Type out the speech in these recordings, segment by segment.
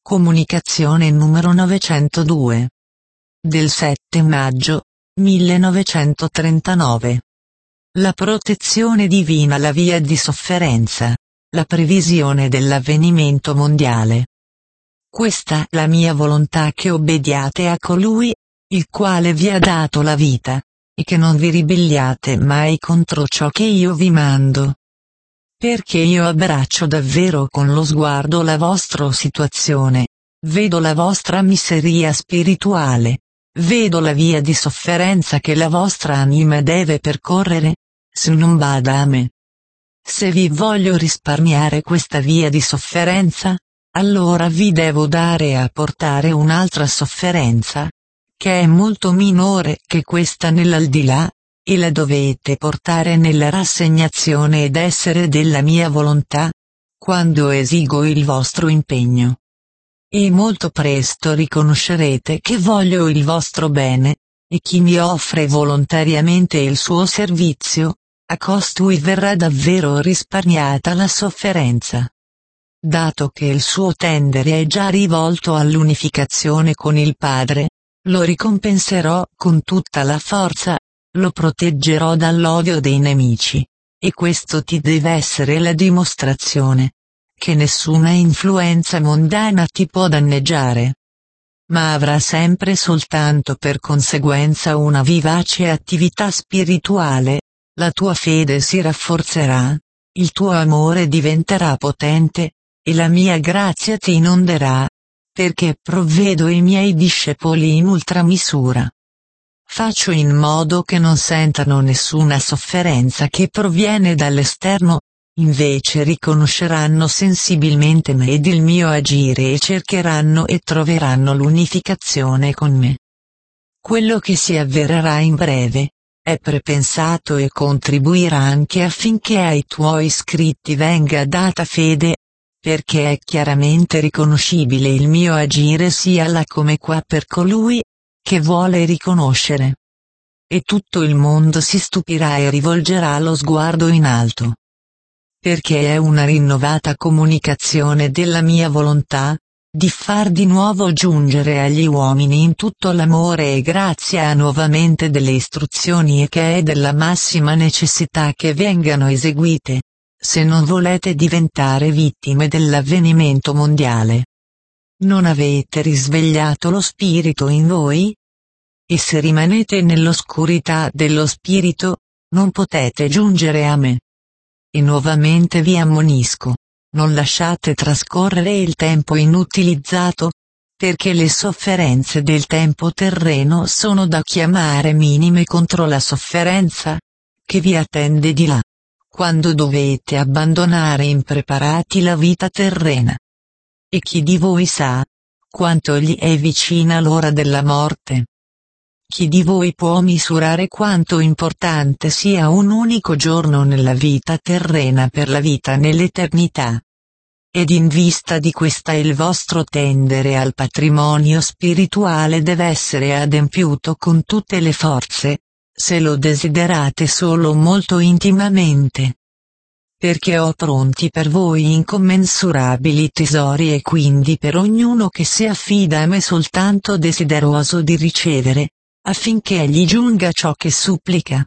Comunicazione numero 902. Del 7 maggio 1939. La protezione divina, la via di sofferenza, la previsione dell'avvenimento mondiale. Questa è la mia volontà, che obbediate a colui, il quale vi ha dato la vita, e che non vi ribelliate mai contro ciò che io vi mando. Perché io abbraccio davvero con lo sguardo la vostra situazione, vedo la vostra miseria spirituale, vedo la via di sofferenza che la vostra anima deve percorrere, se non bada a me. Se vi voglio risparmiare questa via di sofferenza, allora vi devo dare a portare un'altra sofferenza, che è molto minore che questa nell'aldilà, e la dovete portare nella rassegnazione ed essere della mia volontà, quando esigo il vostro impegno. E molto presto riconoscerete che voglio il vostro bene, e chi mi offre volontariamente il suo servizio, a costui verrà davvero risparmiata la sofferenza. Dato che il suo tendere è già rivolto all'unificazione con il Padre, lo ricompenserò con tutta la forza, lo proteggerò dall'odio dei nemici, e questo ti deve essere la dimostrazione che nessuna influenza mondana ti può danneggiare, ma avrà sempre soltanto per conseguenza una vivace attività spirituale, la tua fede si rafforzerà, il tuo amore diventerà potente, e la mia grazia ti inonderà, perché provvedo i miei discepoli in ultramisura. Faccio in modo che non sentano nessuna sofferenza che proviene dall'esterno, invece riconosceranno sensibilmente me ed il mio agire e cercheranno e troveranno l'unificazione con me. Quello che si avvererà in breve è prepensato e contribuirà anche affinché ai tuoi scritti venga data fede, perché è chiaramente riconoscibile il mio agire sia là come qua per colui che vuole riconoscere. E tutto il mondo si stupirà e rivolgerà lo sguardo in alto. Perché è una rinnovata comunicazione della mia volontà, di far di nuovo giungere agli uomini in tutto l'amore e grazia nuovamente delle istruzioni, e che è della massima necessità che vengano eseguite, se non volete diventare vittime dell'avvenimento mondiale. Non avete risvegliato lo spirito in voi? E se rimanete nell'oscurità dello spirito, non potete giungere a me. E nuovamente vi ammonisco, non lasciate trascorrere il tempo inutilizzato, perché le sofferenze del tempo terreno sono da chiamare minime contro la sofferenza che vi attende di là, quando dovete abbandonare impreparati la vita terrena. E chi di voi sa quanto gli è vicina l'ora della morte? Chi di voi può misurare quanto importante sia un unico giorno nella vita terrena per la vita nell'eternità? Ed in vista di questa il vostro tendere al patrimonio spirituale deve essere adempiuto con tutte le forze, se lo desiderate solo molto intimamente. Perché ho pronti per voi incommensurabili tesori, e quindi per ognuno che si affida a me soltanto desideroso di ricevere, affinché gli giunga ciò che supplica.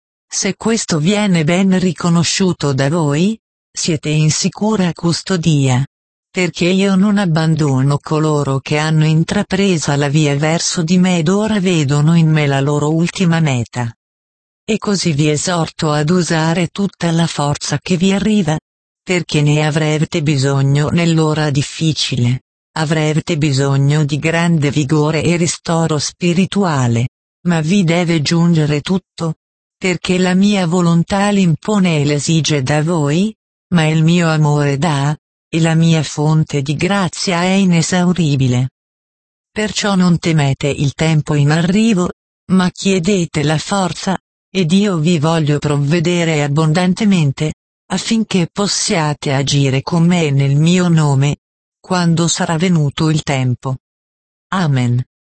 Se questo viene ben riconosciuto da voi, siete in sicura custodia, perché io non abbandono coloro che hanno intrapresa la via verso di me ed ora vedono in me la loro ultima meta. E così vi esorto ad usare tutta la forza che vi arriva, perché ne avrete bisogno nell'ora difficile. Avrete bisogno di grande vigore e ristoro spirituale, ma vi deve giungere tutto, perché la mia volontà l'impone e l'esige da voi, ma il mio amore dà, e la mia fonte di grazia è inesauribile. Perciò non temete il tempo in arrivo, ma chiedete la forza, ed io vi voglio provvedere abbondantemente, affinché possiate agire con me nel mio nome, quando sarà venuto il tempo. Amen.